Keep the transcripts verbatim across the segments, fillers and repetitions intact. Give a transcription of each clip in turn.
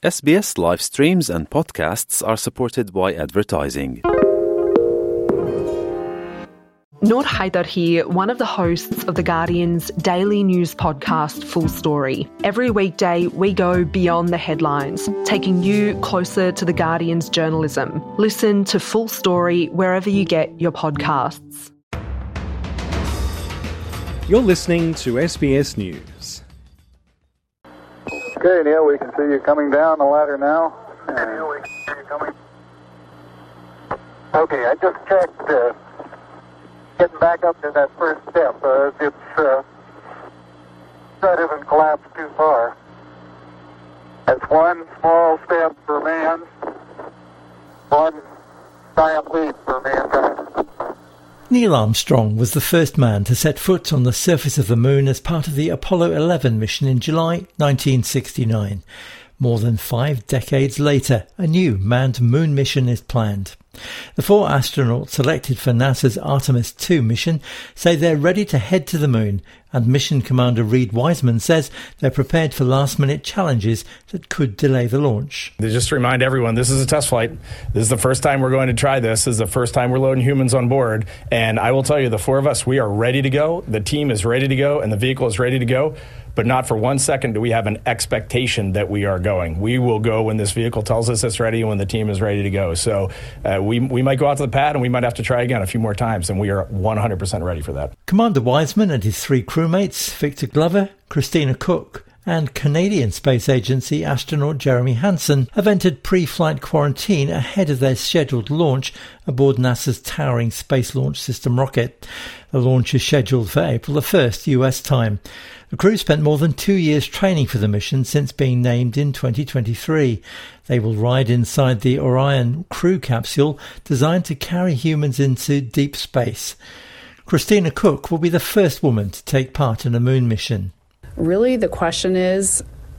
S B S live streams and podcasts are supported by advertising. Noor Haider here, one of the hosts of The Guardian's daily news podcast, Full Story. Every weekday, we go beyond the headlines, taking you closer to The Guardian's journalism. Listen to Full Story wherever you get your podcasts. You're listening to S B S News. Okay, Neil, we can see you coming down the ladder now. Okay, Neil, we can see you coming. Okay, I just checked. Uh, Getting back up to that first step, uh, it's uh, that hasn't collapsed too far. That's one small step for man, one giant leap for mankind. Neil Armstrong was the first man to set foot on the surface of the moon as part of the Apollo eleven mission in July nineteen sixty-nine. More than five decades later, a new manned moon mission is planned. The four astronauts selected for NASA's Artemis two mission say they're ready to head to the moon, and Mission Commander Reid Wiseman says they're prepared for last-minute challenges that could delay the launch. Just to remind everyone, this is a test flight. This is the first time we're going to try this. This is the first time we're loading humans on board. And I will tell you, the four of us, we are ready to go. The team is ready to go, and the vehicle is ready to go. But not for one second do we have an expectation that we are going. We will go when this vehicle tells us it's ready and when the team is ready to go. So uh, we we might go out to the pad and we might have to try again a few more times, and we are one hundred percent ready for that. Commander Wiseman and his three crewmates, Victor Glover, Christina Cook, and Canadian Space Agency astronaut Jeremy Hansen, have entered pre-flight quarantine ahead of their scheduled launch aboard NASA's towering Space Launch System rocket. The launch is scheduled for April the first U S time. The crew spent more than two years training for the mission since being named in twenty twenty-three. They will ride inside the Orion crew capsule designed to carry humans into deep space. Christina Cook will be the first woman to take part in a moon mission. Really, the question is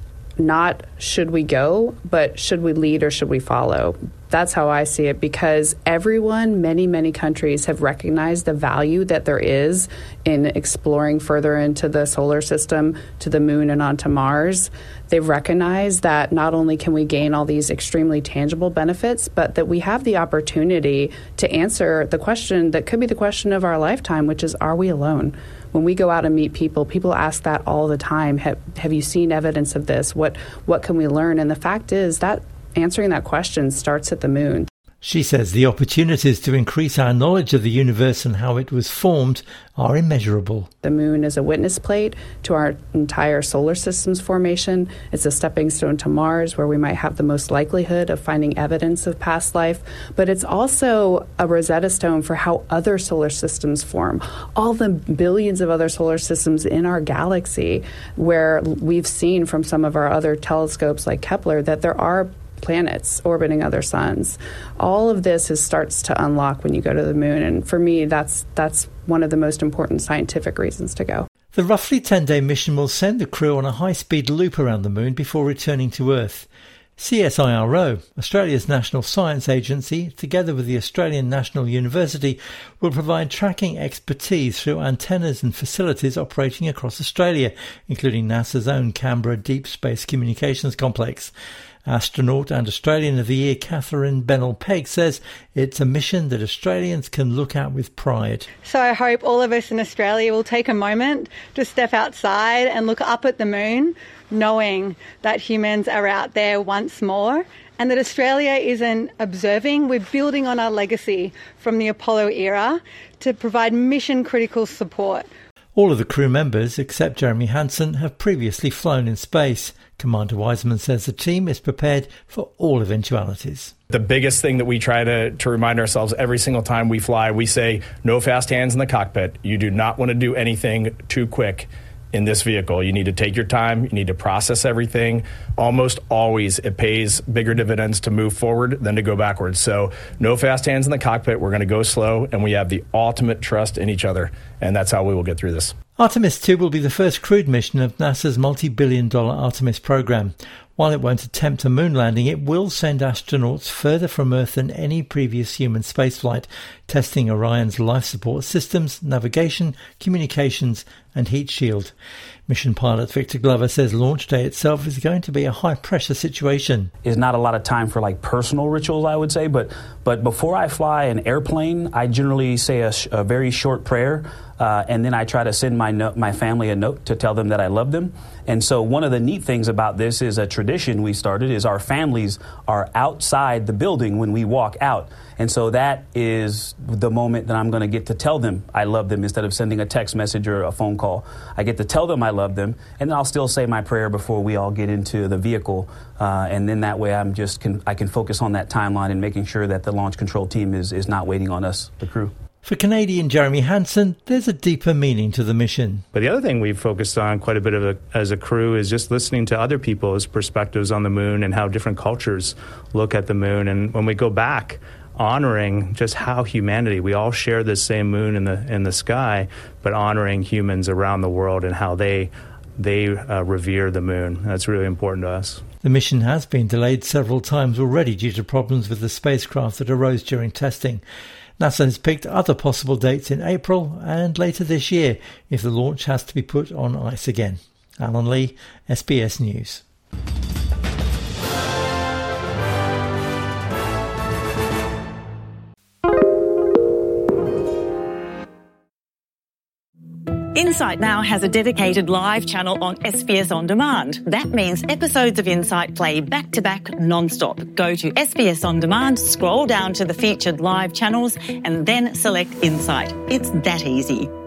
not should we go, but should we lead or should we follow? That's how I see it, because everyone, many, many countries have recognized the value that there is in exploring further into the solar system, to the moon and onto Mars. They've recognized that not only can we gain all these extremely tangible benefits, but that we have the opportunity to answer the question that could be the question of our lifetime, which is, are we alone? When we go out and meet people, people ask that all the time. Have, have you seen evidence of this? What what can we learn? And the fact is that answering that question starts at the moon. She says the opportunities to increase our knowledge of the universe and how it was formed are immeasurable. The moon is a witness plate to our entire solar system's formation. It's a stepping stone to Mars, where we might have the most likelihood of finding evidence of past life. But it's also a Rosetta Stone for how other solar systems form. All the billions of other solar systems in our galaxy, where we've seen from some of our other telescopes like Kepler that there are planets orbiting other suns. All of this is, starts to unlock when you go to the moon, and for me that's that's one of the most important scientific reasons to go. The roughly ten-day mission will send the crew on a high-speed loop around the moon before returning to Earth. C S I R O, Australia's national science agency, together with the Australian National University, will provide tracking expertise through antennas and facilities operating across Australia, including NASA's own Canberra Deep Space Communications Complex. Astronaut and Australian of the Year Catherine Bennell-Pegg says it's a mission that Australians can look at with pride. So I hope all of us in Australia will take a moment to step outside and look up at the moon, knowing that humans are out there once more, and that Australia isn't observing. We're building on our legacy from the Apollo era to provide mission-critical support. All of the crew members, except Jeremy Hansen, have previously flown in space. Commander Wiseman says the team is prepared for all eventualities. The biggest thing that we try to, to remind ourselves every single time we fly, we say, no fast hands in the cockpit. You do not want to do anything too quick in this vehicle. You need to take your time. You need to process everything. Almost always it pays bigger dividends to move forward than to go backwards. So no fast hands in the cockpit. We're going to go slow, and we have the ultimate trust in each other, and that's how we will get through this. Artemis two will be the first crewed mission of NASA's multi-billion dollar Artemis program. While it won't attempt a moon landing, it will send astronauts further from Earth than any previous human spaceflight, testing Orion's life support systems, navigation, communications and heat shield. Mission pilot Victor Glover says launch day itself is going to be a high-pressure situation. Is not a lot of time for like personal rituals, I would say, but but before I fly an airplane, I generally say a, sh- a very short prayer, uh, and then I try to send my no- my family a note to tell them that I love them. And so one of the neat things about this is a tradition we started is our families are outside the building when we walk out. And so that is the moment that I'm going to get to tell them I love them instead of sending a text message or a phone call. I get to tell them I love them, and then I'll still say my prayer before we all get into the vehicle. Uh, and then that way I'm just can, I can focus on that timeline and making sure that the launch control team is, is not waiting on us, the crew. For Canadian Jeremy Hansen, there's a deeper meaning to the mission. But the other thing we've focused on quite a bit of a, as a crew is just listening to other people's perspectives on the moon and how different cultures look at the moon. And when we go back, honoring just how humanity, we all share this same moon in the in the sky, but honoring humans around the world and how they they uh, revere the moon. That's really important to us. The mission has been delayed several times already due to problems with the spacecraft that arose during testing. NASA has picked other possible dates in April and later this year if the launch has to be put on ice again. Alan Lee, S B S News. Insight now has a dedicated live channel on S B S On Demand. That means episodes of Insight play back-to-back non-stop. Go to S B S On Demand, scroll down to the featured live channels, and then select Insight. It's that easy.